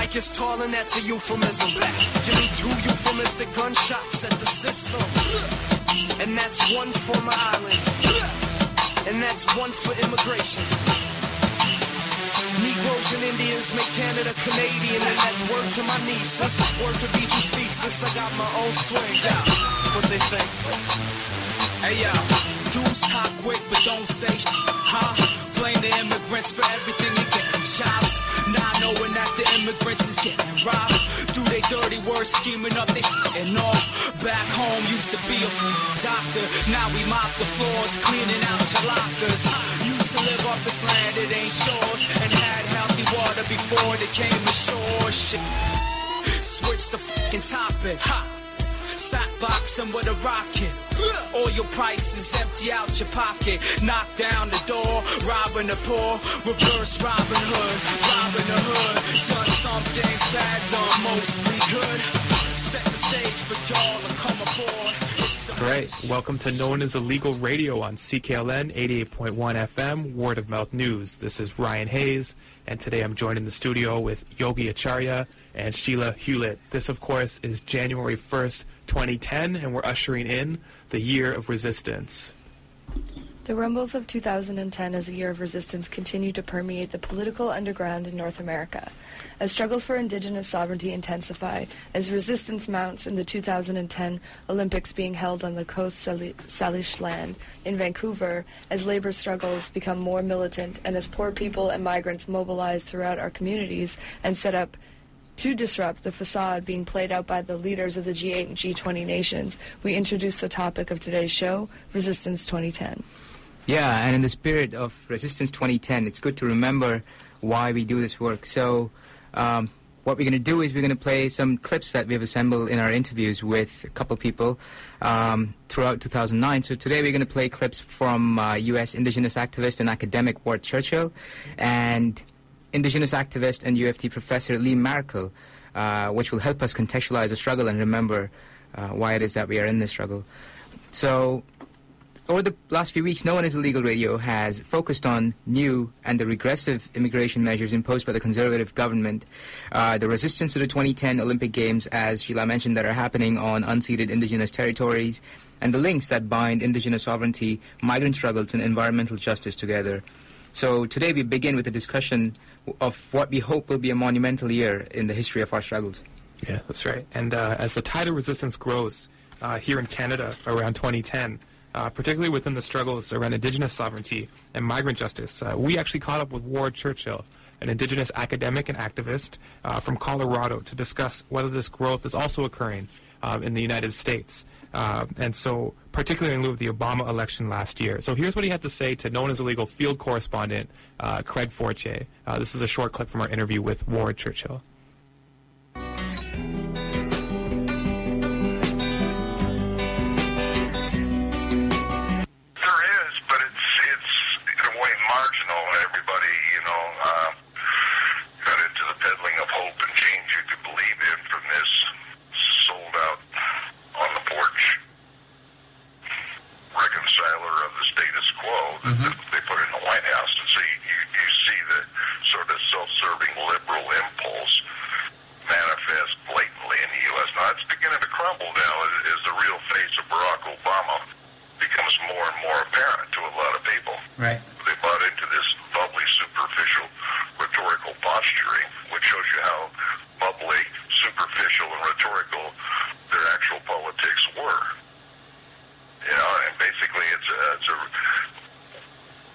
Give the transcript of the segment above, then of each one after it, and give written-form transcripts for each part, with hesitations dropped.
like it's tall and that's a euphemism. Give me 2 euphemistic gunshots at the system. And that's 1 for my island. And that's 1 for immigration. Negroes and Indians make Canada Canadian, and that's word to my nieces, word to Beatrice thesis. I got my own swing. What they think? Hey yo, dudes talk quick but don't say huh? Blame the immigrants for everything you get. Jobs, not knowing that the immigrants is getting robbed. Do they dirty words, scheming up they and all. Back home used to be a doctor. Now we mop the floors, cleaning out your lockers. Used to live off this land, it ain't yours. And had healthy water before it came ashore. Shit. Switch the fucking topic. Ha! Stop boxing with a rocket. Oil prices empty out your pocket. Knock down the door, robbing the poor. Reverse Robin Hood, robbing the hood. Done some things bad, done mostly good. Set the stage for y'all to come aboard. All right, welcome to Known as Illegal Radio on CKLN 88.1 FM, Word of Mouth News. This is Ryan Hayes, and today I'm joined in the studio with Yogi Acharya and Sheila Hewlett. This, of course, is January 1st, 2010, and we're ushering in the Year of Resistance. The rumbles of 2010 as a year of resistance continue to permeate the political underground in North America. As struggles for Indigenous sovereignty intensify, as resistance mounts in the 2010 Olympics being held on the Coast Salish land in Vancouver, as labor struggles become more militant, and as poor people and migrants mobilize throughout our communities and set up to disrupt the facade being played out by the leaders of the G8 and G20 nations, we introduce the topic of today's show, Resistance 2010. Yeah, and in the spirit of Resistance 2010, it's good to remember why we do this work. So what we're going to do is we're going to play some clips that we've assembled in our interviews with a couple people throughout 2009. So today we're going to play clips from U.S. Indigenous activist and academic Ward Churchill and Indigenous activist and UFT professor Lee Maracle, which will help us contextualize the struggle and remember why it is that we are in this struggle. So over the last few weeks, Known as Illegal Radio has focused on new and the regressive immigration measures imposed by the conservative government, the resistance to the 2010 Olympic Games, as Sheila mentioned, that are happening on unceded Indigenous territories, and the links that bind Indigenous sovereignty, migrant struggles, and environmental justice together. So today we begin with a discussion of what we hope will be a monumental year in the history of our struggles. Yeah, that's right. And as the tide of resistance grows here in Canada around 2010, particularly within the struggles around Indigenous sovereignty and migrant justice, we actually caught up with Ward Churchill, an Indigenous academic and activist from Colorado, to discuss whether this growth is also occurring in the United States. And so, particularly in lieu of the Obama election last year. So here's what he had to say to Known as Illegal field correspondent Craig Forche. This is a short clip from our interview with Ward Churchill. They put in the White House, and so you see the sort of self-serving liberal impulse manifest blatantly in the U.S. Now, it's beginning to crumble now as the real face of Barack Obama becomes more and more apparent to a lot of people. Right. They bought into this bubbly, superficial, rhetorical posturing, which shows you how bubbly, superficial, and rhetorical their actual politics were. You know, and basically it's a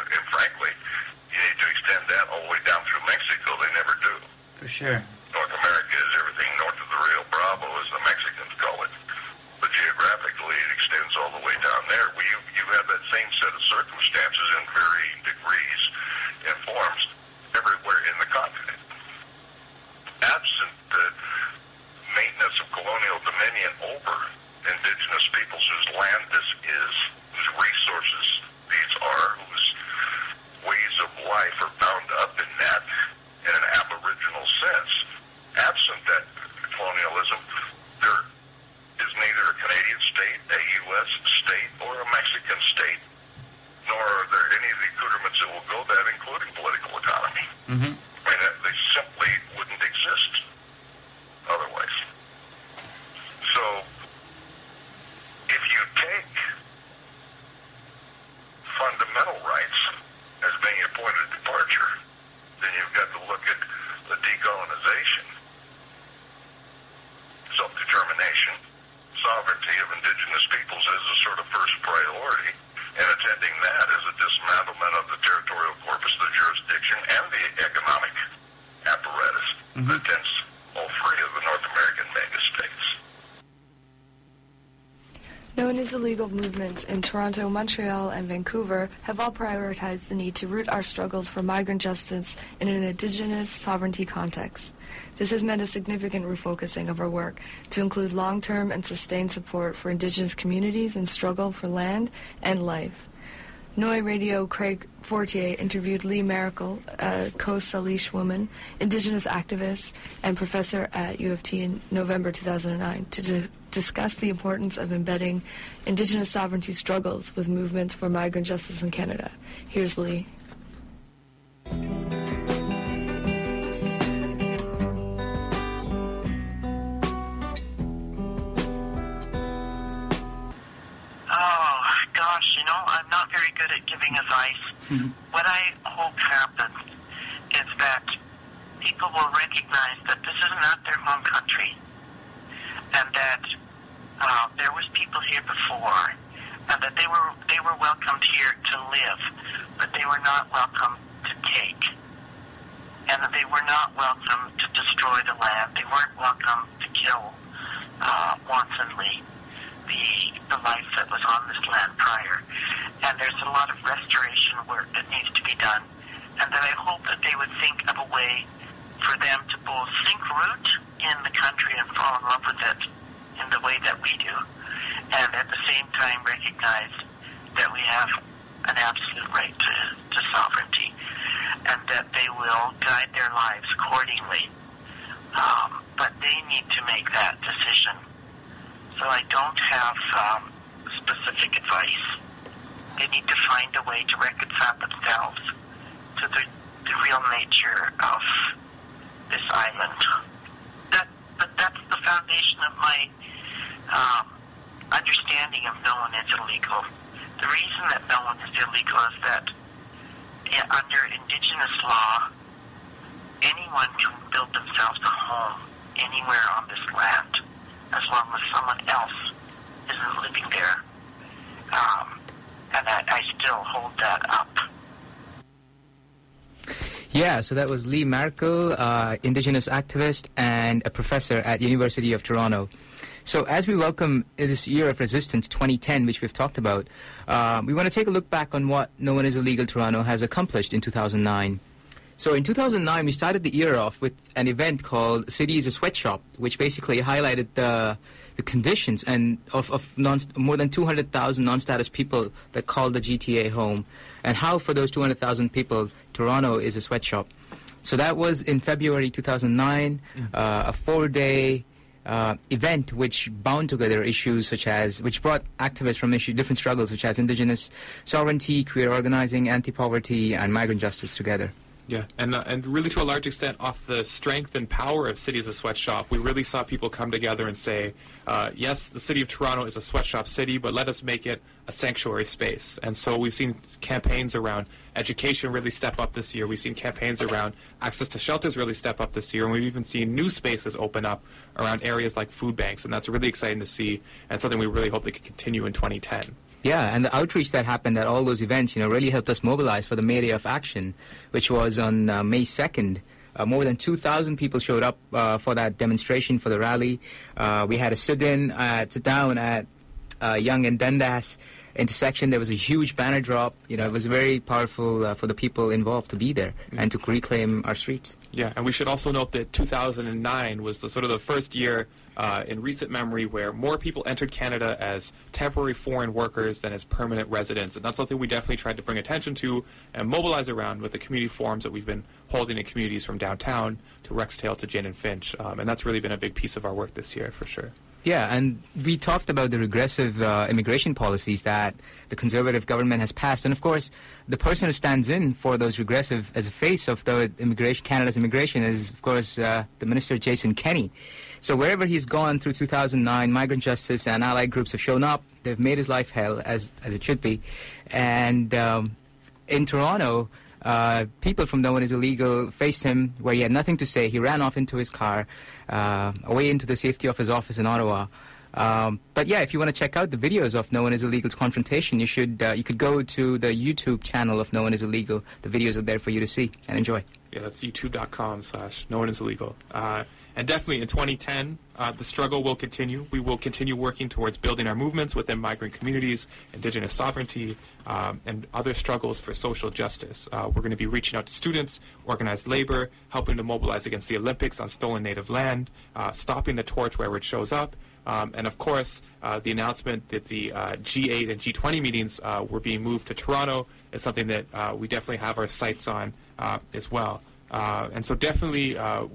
and frankly, you need to extend that all the way down through Mexico. They never do. For sure. North America is everything north of the Rio Bravo, as the Mexicans call it. But geographically, it extends all the way down there. Well, you have that same set of circumstances in varying degrees and forms everywhere in the continent. Absent the maintenance of colonial dominion over indigenous peoples whose land this is, whose resources these are, whose ways of life are bound up in that in an aboriginal sense. Absent that colonialism, there is neither a Canadian state, a U.S. state, or a Mexican state, nor are there any of the accoutrements that will go that, including political economy. Mm-hmm. I mean, they simply wouldn't exist otherwise. So, if you take fundamental rights as being a point of departure, then you've got to look at the decolonization, self-determination, sovereignty of indigenous peoples as a sort of first priority, and attending that as a dismantlement of the territorial corpus, the jurisdiction, and the economic apparatus that attends all three of the North American mega-states. Known as illegal movements in Toronto, Montreal, and Vancouver have all prioritized the need to root our struggles for migrant justice in an Indigenous sovereignty context. This has meant a significant refocusing of our work to include long-term and sustained support for Indigenous communities in struggle for land and life. Noi Radio Craig Fortier interviewed Lee Maracle, a Coast Salish woman, Indigenous activist, and professor at U of T in November 2009 to discuss the importance of embedding Indigenous sovereignty struggles with movements for migrant justice in Canada. Here's Lee. I'm not very good at giving advice. What I hope happens is that people will recognize that this is not their home country, and that there was people here before, and that they were welcomed here to live, but they were not welcome to take, and that they were not welcome to destroy the land. They weren't welcome to kill wantonly the life that was on this land prior. And there's a lot of restoration work that needs to be done, and that I hope that they would think of a way for them to both sink root in the country and fall in love with it in the way that we do, and at the same time recognize that we have an absolute right to sovereignty, and that they will guide their lives accordingly. But they need to make that decision. So I don't have specific advice. They need to find a way to reconcile themselves to the real nature of this island. But that's the foundation of my understanding of no one is illegal. The reason that no one is illegal is that under Indigenous law, anyone can build themselves a home anywhere on this land, as long as someone else isn't living there. And I still hold that up. Yeah, so that was Lee Maracle, Indigenous activist and a professor at University of Toronto. So as we welcome this year of resistance, 2010, which we've talked about, we want to take a look back on what No One Is Illegal Toronto has accomplished in 2009. So in 2009, we started the year off with an event called City is a Sweatshop, which basically highlighted the conditions and of more than 200,000 non-status people that call the GTA home, and how for those 200,000 people, Toronto is a sweatshop. So that was in February 2009, a 4-day event which bound together issues which brought activists from different struggles such as Indigenous sovereignty, queer organizing, anti-poverty, and migrant justice together. Yeah, and really to a large extent off the strength and power of City as a Sweatshop, we really saw people come together and say, yes, the city of Toronto is a sweatshop city, but let us make it a sanctuary space. And so we've seen campaigns around education really step up this year. We've seen campaigns around access to shelters really step up this year. And we've even seen new spaces open up around areas like food banks. And that's really exciting to see and something we really hope they can continue in 2010. Yeah, and the outreach that happened at all those events, really helped us mobilize for the May Day of Action, which was on May 2nd. More than 2,000 people showed up for that demonstration, for the rally. We had a sit-down at Yonge and Dundas intersection. There was a huge banner drop. It was very powerful for the people involved to be there and to reclaim our streets. Yeah, and we should also note that 2009 was the first year in recent memory where more people entered Canada as temporary foreign workers than as permanent residents. And that's something we definitely tried to bring attention to and mobilize around with the community forums that we've been holding in communities from downtown to Rexdale to Jane and Finch. And that's really been a big piece of our work this year, for sure. Yeah, and we talked about the regressive immigration policies that the Conservative government has passed. And, of course, the person who stands in for those regressive as a face of the Canada's immigration is, of course, the Minister Jason Kenney. So wherever he's gone through 2009, Migrant Justice and allied groups have shown up. They've made his life hell, as it should be. And in Toronto, people from No One Is Illegal faced him where he had nothing to say. He ran off into his car, away into the safety of his office in Ottawa. But yeah, if you want to check out the videos of No One Is Illegal's confrontation, you could go to the YouTube channel of No One Is Illegal. The videos are there for you to see and enjoy. Yeah, that's youtube.com/No One Is Illegal. And definitely in 2010, the struggle will continue. We will continue working towards building our movements within migrant communities, Indigenous sovereignty, and other struggles for social justice. We're going to be reaching out to students, organized labor, helping to mobilize against the Olympics on stolen native land, stopping the torch wherever it shows up, and of course, the announcement that the G8 and G20 meetings were being moved to Toronto is something that we definitely have our sights on as well. And so definitely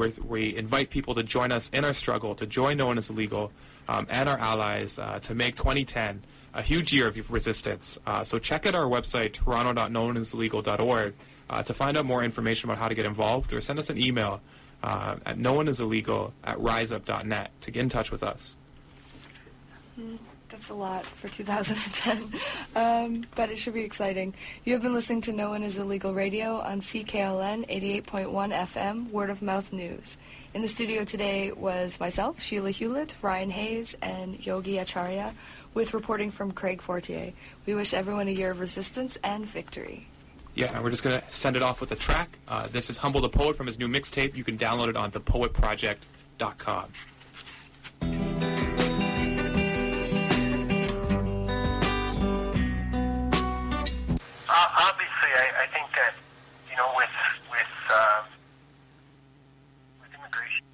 we invite people to join us in our struggle, to join No One Is Illegal and our allies to make 2010 a huge year of resistance. So check out our website, toronto.nooneisillegal.org, to find out more information about how to get involved, or send us an email at nooneisillegal@riseup.net to get in touch with us. That's a lot for 2010, but it should be exciting. You have been listening to No One Is Illegal Radio on CKLN 88.1 FM, Word of Mouth News. In the studio today was myself, Sheila Hewlett, Ryan Hayes, and Yogi Acharya, with reporting from Craig Fortier. We wish everyone a year of resistance and victory. Yeah, and we're just going to send it off with a track. This is Humble the Poet from his new mixtape. You can download it on thepoetproject.com. Obviously, I think that, with immigration.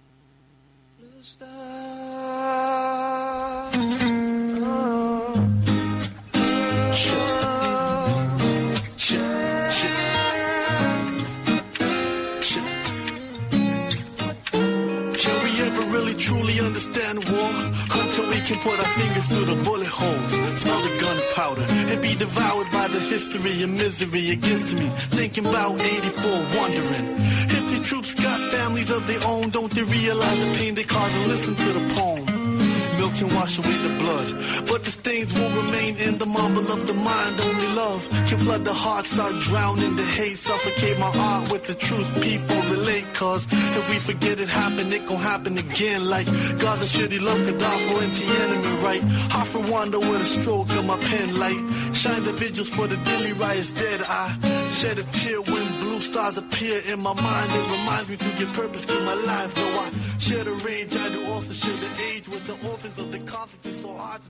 Truly understand war until we can put our fingers through the bullet holes, smell the gunpowder, and be devoured by the history and misery against me. Thinking about 84, wondering if these troops got families of their own. Don't they realize the pain they cause and listen to the poem? Milk can wash away the blood, but the stains will remain in the marble of the mind. Only love can flood the heart, start drowning the hate, suffocate my art with the truth people relate. Cause if we forget it happened, it gon' happen again. Like Gaza, Shitty, Love, Gaddafi, and Tiananmen, right? I for wonder with a stroke of my pen light. Shine the vigils for the Delhi riots dead. I shed a tear when blue stars appear in my mind. It reminds me to give purpose to my life. Though I share the rage, I do also share the age with the orphans of the conflict. It's so hard to